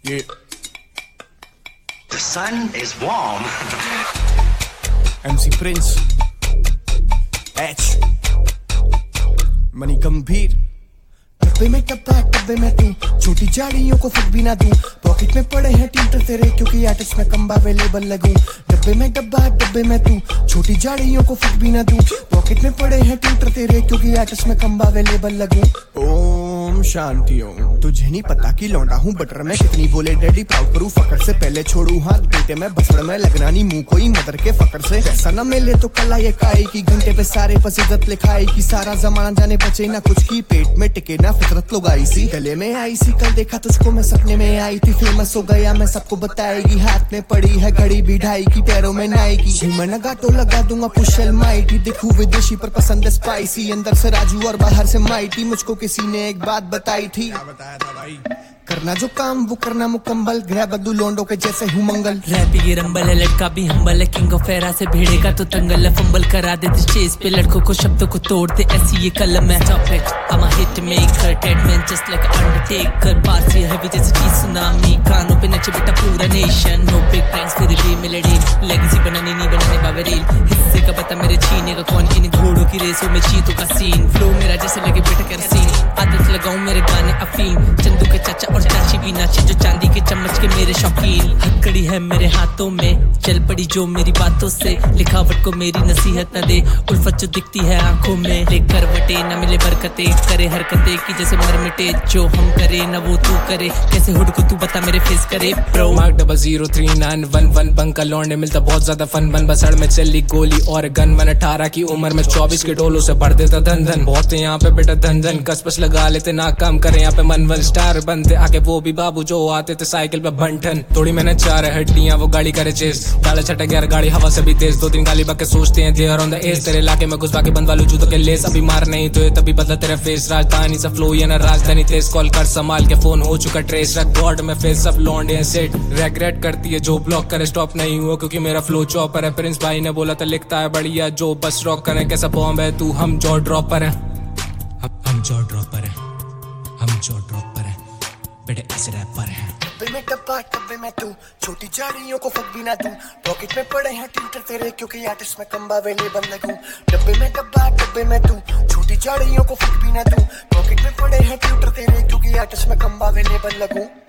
Yeah. The sun is warm. MC Prince, H, मनी गंभीर। डब्बे में टब्बा डब्बे में तू, छोटी झाड़ियों को फूक भी ना दूं। पॉकेट में पड़े हैं ट्यूटर तेरे, क्योंकि आर्टिस्ट में कम अवेलेबल लगूं। डब्बे में डब्बा डब्बे में तू, छोटी झाड़ियों को फूक भी ना दूं। पॉकेट में पड़े हैं ट्यूटर तेरे, क्योंकि आर्टिस्ट में कम अवेलेबल लगूं। ओम शांति ओम। तुझे नहीं पता कि लौंडा हूँ बटर में कितनी बोले डैडी प्राउड करूँ फकर से पहले छोड़ू हाथ बेटे में बसड़ में लगना नहीं मुंह कोई मदर के फकर से। पैसा न मिले तो कला ये काई की घंटे पे सारे बस इज्जत लिखाई की। सारा जमाना जाने बचे ना कुछ की, पेट में टिके ना फितरत लोग आई सी। गले में आई सी कल देखा तुझको मैं सपने में आई थी, फेमस हो गया मैं सबको बताएगी। हाथ में पड़ी है घड़ी भी ढाई की, पैरों में नाई की। मैं नगा तो लगा दूंगा पुशल माइटी, दिखूं विदेशी पर पसंद है स्पाइसी। अंदर से राजू और बाहर से माइटी, मुझको किसी ने एक बात बताई थी। क्या बताया था भाई? करना जो काम वो करना मुकम्मल, ग्रैब बदू लोंडो के जैसे हूँ मंगल। रैप ये रंबल है, लड़का भी हम्बल है, किंग ऑफ एरा से भिड़ेगा तो तंगल है। फंबल करा देते चेस पे लड़कों को, शब्दों को तोड़ते ऐसी ये कलम है। Stop it, I'm a hit maker, dead man just like Undertaker। बात ये हैवी जैसे की सुनामी, कानों पे नचे बेटा पूरा नेशन। नो बिग बैंग्स फिर भी मिलेडी, लेगेसी बनानी नहीं बनाने बावरील। हिस्से का पता मेरे छीने का कौन, इन घोड़ों की रेसों में चीतों का सीन। फ्लो मेरा जैसे लगे बेटा केरोसिन, आदत लगाऊं मेरे गाने अफीम। चंदू के चाचा और चाची भी नाचे जो चांदी के चम्मच के मेरे शौकीन। हथकड़ी है मेरे हाथों में, चल पड़ी जो मेरी बातों से। लिखावट को मेरी नसीहत न दे, उल्फत जो दिखती है आंखों में। लेकर वटे न मिले बरकतें, करे हरकतें की जैसे मर मिटे। जो हम करे न वो तू करे, कैसे हुड को तू बता मेरे फेस करे ब्रो। मार्क 003911 बंका लौंडे मिलता बहुत ज्यादा फन। बन बसड़ में चली गोली और गन। मन 18 की उम्र में 24 के टोलों से भर देता धन धन। बहुत यहाँ पे बेटा धन धन, कसपस लगा लेते ना काम करे यहाँ पे मन वन। स्टार बनते आगे वो भी बाबू जो आते थे साइकिल पे बंठन। थोड़ी मैंने 4 हड्डियां वो गाड़ी करे चेस, डाले छटक यार गाड़ी हवा से भी तेज। 2-3 गाली बके सोचते हैं देयर ऑन द एज। तेरे इलाके में घुसवा के बंदवा लूं जूतों के लेस। अभी मार नहीं तो तभी बदला तेरा फेस। राजधानी सा फ्लो या ना राजधानी तेज। कॉल कर संभाल के फोन हो चुका ट्रेस। रख गॉड में फेस सब लौंडे हैं सेट। रेग्रेट करती है जो ब्लॉक करे, स्टॉप नहीं हुआ क्योंकि मेरा फ्लो चॉपर है। प्रिंस भाई ने बोला था लिखता है बढ़िया जो बस रॉक करे। कैसा बॉम्ब है तू, हम जॉ ड्रॉपर है। हम जॉ ड्रॉपर है, हम जॉ ड्रॉपर है, बेटे ऐसे रैपर है। डब्बे में डब्बा डब्बे में तू, छोटी झाड़ियों को फूक भी ना दूं। पॉकेट में पड़े हैं ट्यूटर तेरे, क्योंकि आर्टिस्ट में कम अवेलेबल लगूं। डब्बे में डब्बा डब्बे में तू, छोटी झाड़ियों को फूक भी ना दूं। पॉकेट में पड़े हैं ट्यूटर तेरे, क्योंकि आर्टिस्ट में कम अवेलेबल लगूं।